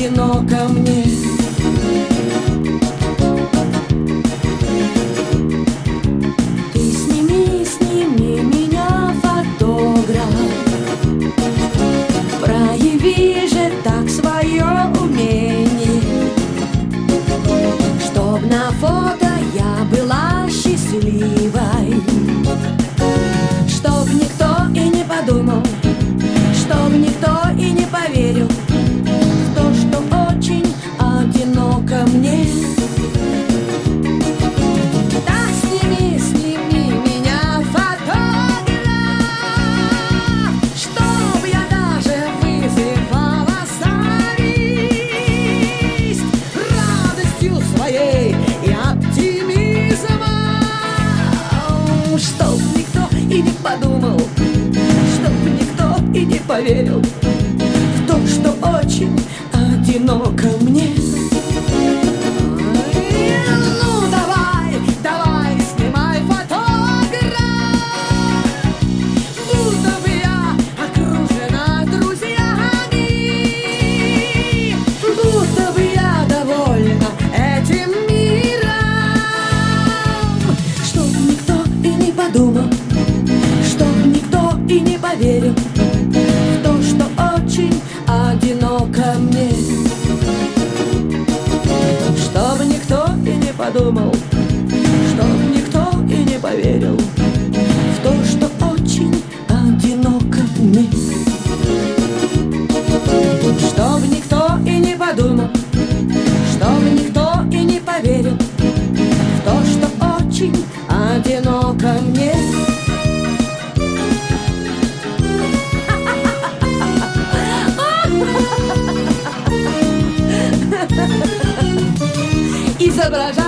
одиноко мне. Ты сними меня, фотограф, прояви же так свое умение, чтоб на фото я была счастливой, чтоб никто и не подумал, чтоб никто и не поверил в то, что очень одиноко мне. Да, сними меня, фотограф, чтоб я даже вызывала зависть радостью своей и оптимизмом, чтоб никто и не подумал, чтоб никто и не поверил в то, что очень одиноко мне. Ну давай, снимай, фотограф, будто бы я окружена друзьями, будто бы я довольна этим миром, чтоб никто и не подумал, чтоб никто и не поверил в то, что очень одиноко мне. Чтоб никто и не подумал, чтоб никто и не поверил в то, что очень одиноко мне. Чтоб никто и не подумал, чтоб никто и не поверил в то, что очень одиноко мне. Изображать